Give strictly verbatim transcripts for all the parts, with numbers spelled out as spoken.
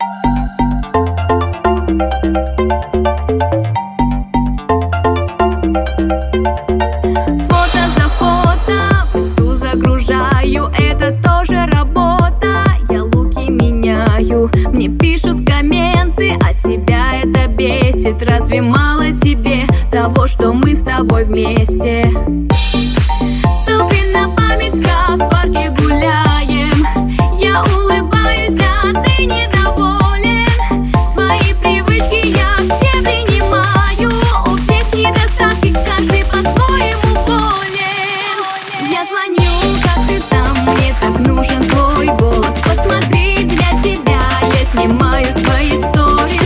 Фото за фото в инсту загружаю, это тоже работа. Я луки меняю, мне пишут комменты, а тебя это бесит. Разве мало тебе того, что мы с тобой вместе? Селфи на память, как в парке гуляем. Я улыбаюсь, а ты недоволен. Твои привычки я все принимаю. У всех недостатки, каждый по-своему болен. Я звоню, как ты там, мне так нужен твой голос. Посмотри, для тебя я снимаю свои сторис.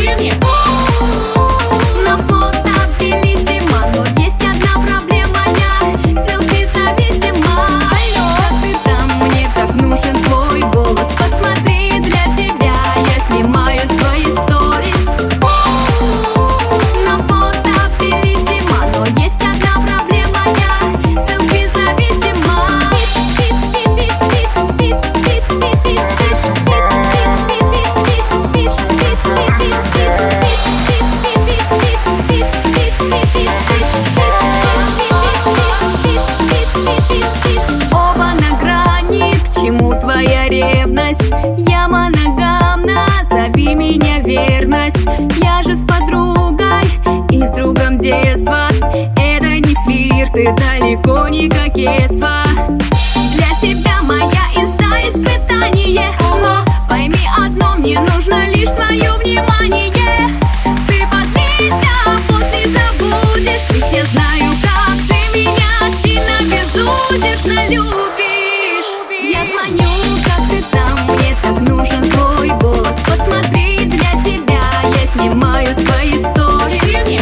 На фото белиссимо, но есть одна проблема, я селфи зависима. Алло, как ты там, мне так нужен твой голос. Посмотри, для тебя я снимаю свои сторис. На фото белиссимо, но есть одна проблема, я селфи зависима. Оба на грани, к чему твоя ревность? Я моногамна, зови меня верность. Я же с подругой и с другом детства. Это не флирт и далеко не кокетство. Для тебя моя инста испытание, но пойми одно, мне нужно лишь твое внимание. Ты позлись, а после забудешь, ведь я знаю, как ты меня сильно безудержно любишь. Я звоню, как ты там, мне так нужен твой голос. Посмотри, для тебя я снимаю свои сторис.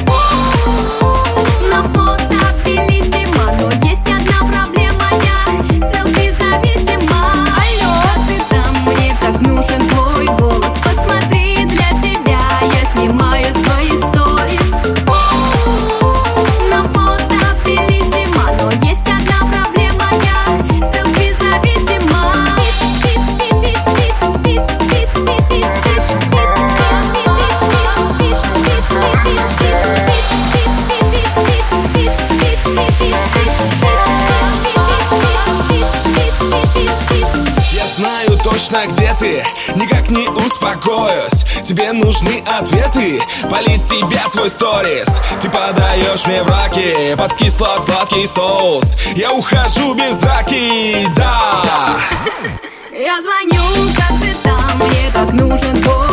На фото белиссимо, но есть одна проблема, я селфи зависима. Алло, как ты там, мне так нужен твой голос. Посмотри, для тебя я снимаю свои сторис. На фото белиссимо, но есть одна проблема, я селфи зависима. Я знаю точно, где ты, никак не успокоюсь. Тебе нужны ответы, палит тебя твой сторис. Ты подаешь мне враки под кисло-сладкий соус. Я ухожу без драки, да. Я звоню, как ты там, мне так нужен твой